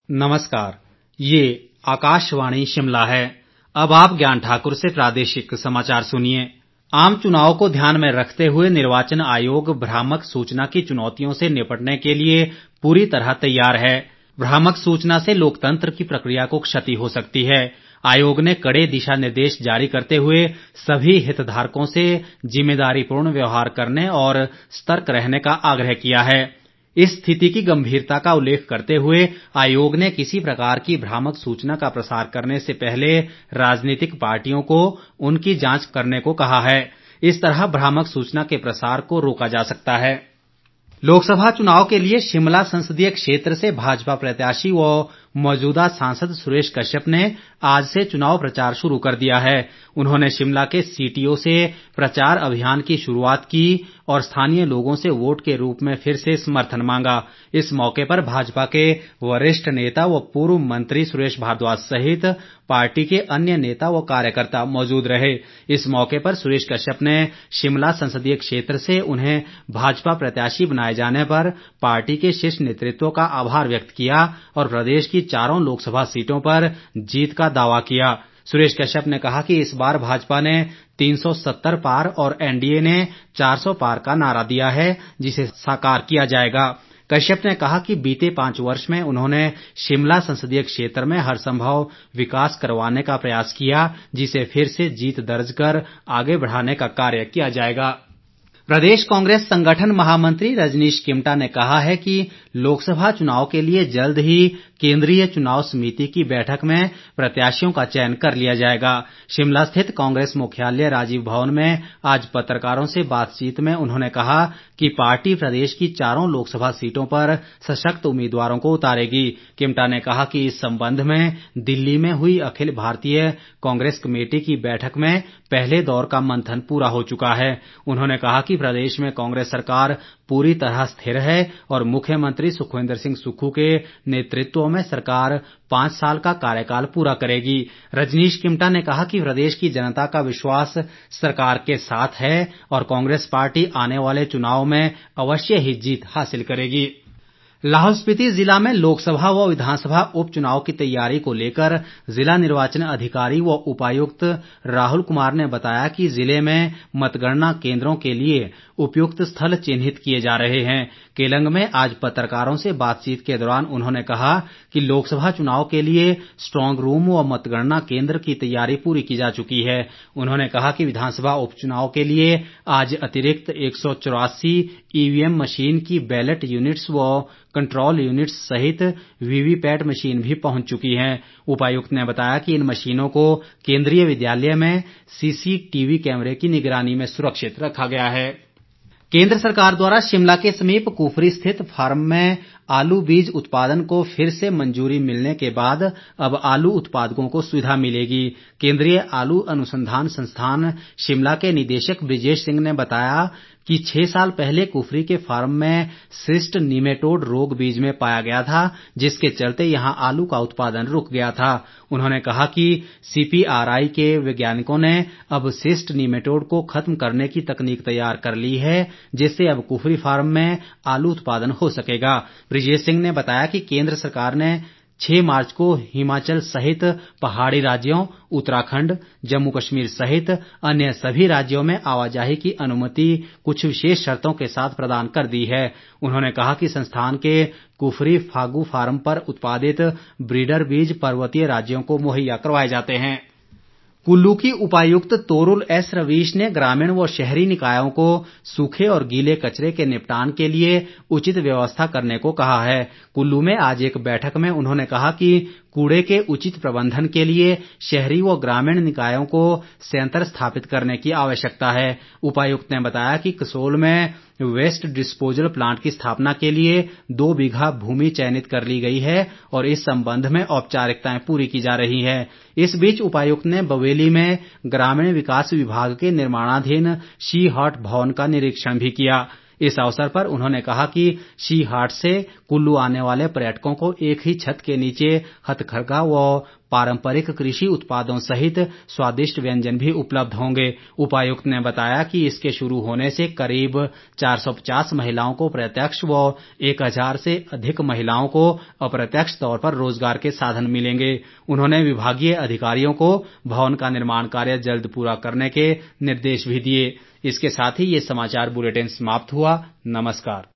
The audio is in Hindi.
नमस्कार, ये आकाशवाणी शिमला है। अब आप ज्ञान ठाकुर से प्रादेशिक समाचार सुनिए। आम चुनाव को ध्यान में रखते हुए निर्वाचन आयोग भ्रामक सूचना की चुनौतियों से निपटने के लिए पूरी तरह तैयार है। भ्रामक सूचना से लोकतंत्र की प्रक्रिया को क्षति हो सकती है। आयोग ने कड़े दिशा निर्देश जारी करते हुए सभी हितधारकों से जिम्मेदारीपूर्ण व्यवहार करने और सतर्क रहने का आग्रह किया है। इस स्थिति की गंभीरता का उल्लेख करते हुए आयोग ने किसी प्रकार की भ्रामक सूचना का प्रसार करने से पहले राजनीतिक पार्टियों को उनकी जांच करने को कहा है। इस तरह भ्रामक सूचना के प्रसार को रोका जा सकता है। लोकसभा चुनाव के लिए शिमला संसदीय क्षेत्र से भाजपा प्रत्याशी व मौजूदा सांसद सुरेश कश्यप ने आज से चुनाव प्रचार शुरू कर दिया है। उन्होंने शिमला के सीटीओ से प्रचार अभियान की शुरुआत की और स्थानीय लोगों से वोट के रूप में फिर से समर्थन मांगा। इस मौके पर भाजपा के वरिष्ठ नेता व पूर्व मंत्री सुरेश भारद्वाज सहित पार्टी के अन्य नेता व कार्यकर्ता मौजूद रहे। इस मौके पर सुरेश कश्यप ने शिमला संसदीय क्षेत्र से उन्हें भाजपा प्रत्याशी बनाए जाने पर पार्टी के शीर्ष नेतृत्व का आभार व्यक्त किया और प्रदेश की चारों लोकसभा सीटों पर जीत का दावा किया। सुरेश कश्यप ने कहा कि इस बार भाजपा ने 370 पार और एनडीए ने 400 पार का नारा दिया है, जिसे साकार किया जाएगा। कश्यप ने कहा कि बीते 5 वर्ष में उन्होंने शिमला संसदीय क्षेत्र में हर संभव विकास करवाने का प्रयास किया, जिसे फिर से जीत दर्ज कर आगे बढ़ाने का कार्य किया जाएगा। प्रदेश कांग्रेस संगठन महामंत्री रजनीश किमटा ने कहा है कि लोकसभा चुनाव के लिए जल्द ही केंद्रीय चुनाव समिति की बैठक में प्रत्याशियों का चयन कर लिया जाएगा। शिमला स्थित कांग्रेस मुख्यालय राजीव भवन में आज पत्रकारों से बातचीत में उन्होंने कहा कि पार्टी प्रदेश की चारों लोकसभा सीटों पर सशक्त उम्मीदवारों को उतारेगी। किमटा ने कहा कि इस संबंध में दिल्ली में हुई अखिल भारतीय कांग्रेस कमेटी की बैठक में पहले दौर का मंथन पूरा हो चुका है। उन्होंने कहा कि प्रदेश में कांग्रेस सरकार पूरी तरह स्थिर है और मुख्यमंत्री सुखविंदर सिंह सुक्खू के नेतृत्व में सरकार 5 साल का कार्यकाल पूरा करेगी। रजनीश किमटा ने कहा कि प्रदेश की जनता का विश्वास सरकार के साथ है और कांग्रेस पार्टी आने वाले चुनाव में अवश्य ही जीत हासिल करेगी। लाहौल स्पीति जिला में लोकसभा व विधानसभा उपचुनाव की तैयारी को लेकर जिला निर्वाचन अधिकारी व उपायुक्त राहुल कुमार ने बताया कि जिले में मतगणना केंद्रों के लिए उपयुक्त स्थल चिन्हित किए जा रहे हैं। केलंग में आज पत्रकारों से बातचीत के दौरान उन्होंने कहा कि लोकसभा चुनाव के लिए स्ट्रांग रूम व मतगणना केंद्र की तैयारी पूरी की जा चुकी है। उन्होंने कहा कि विधानसभा उपचुनाव के लिए आज अतिरिक्त 184 ईवीएम मशीन की बैलेट यूनिट्स व कंट्रोल यूनिट्स सहित वीवीपैट मशीन भी पहुंच चुकी हैं। उपायुक्त ने बताया कि इन मशीनों को केंद्रीय विद्यालय में सीसीटीवी कैमरे की निगरानी में सुरक्षित रखा गया है। केंद्र सरकार द्वारा शिमला के समीप कुफरी स्थित फार्म में आलू बीज उत्पादन को फिर से मंजूरी मिलने के बाद अब आलू उत्पादकों को सुविधा मिलेगी। केंद्रीय आलू अनुसंधान संस्थान शिमला के निदेशक ब्रिजेश सिंह ने बताया कि 6 साल पहले कुफरी के फार्म में सिस्ट निमेटोड रोग बीज में पाया गया था, जिसके चलते यहां आलू का उत्पादन रुक गया था। उन्होंने कहा कि सीपीआरआई के वैज्ञानिकों ने अब सिस्ट निमेटोड को खत्म करने की तकनीक तैयार कर ली है, जिससे अब कुफरी फार्म में आलू उत्पादन हो सकेगा। ब्रिजेश सिंह ने बताया कि केंद्र सरकार ने 6 मार्च को हिमाचल सहित पहाड़ी राज्यों, उत्तराखंड, जम्मू कश्मीर सहित अन्य सभी राज्यों में आवाजाही की अनुमति कुछ विशेष शर्तों के साथ प्रदान कर दी है। उन्होंने कहा कि संस्थान के कुफरी फागू फार्म पर उत्पादित ब्रीडर बीज पर्वतीय राज्यों को मुहैया करवाए जाते हैं। कुल्लू की उपायुक्त तोरुल एस रवीश ने ग्रामीण व शहरी निकायों को सूखे और गीले कचरे के निपटान के लिए उचित व्यवस्था करने को कहा है। कुल्लू में आज एक बैठक में उन्होंने कहा कि कूड़े के उचित प्रबंधन के लिए शहरी व ग्रामीण निकायों को संयंत्र स्थापित करने की आवश्यकता है। उपायुक्त ने बताया कि कसोल में वेस्ट डिस्पोजल प्लांट की स्थापना के लिए 2 बीघा भूमि चयनित कर ली गई है और इस संबंध में औपचारिकताएं पूरी की जा रही हैं। इस बीच उपायुक्त ने बवेली में ग्रामीण विकास विभाग के निर्माणाधीन शी हाट भवन का निरीक्षण भी किया। इस अवसर पर उन्होंने कहा कि शी हाट से कुल्लू आने वाले पर्यटकों को एक ही छत के नीचे हथकरघा व पारंपरिक कृषि उत्पादों सहित स्वादिष्ट व्यंजन भी उपलब्ध होंगे। उपायुक्त ने बताया कि इसके शुरू होने से करीब 450 महिलाओं को प्रत्यक्ष व 1000 से अधिक महिलाओं को अप्रत्यक्ष तौर पर रोजगार के साधन मिलेंगे। उन्होंने विभागीय अधिकारियों को भवन का निर्माण कार्य जल्द पूरा करने के निर्देश भी दिए। इसके साथ ही ये समाचार बुलेटिन समाप्त हुआ। नमस्कार।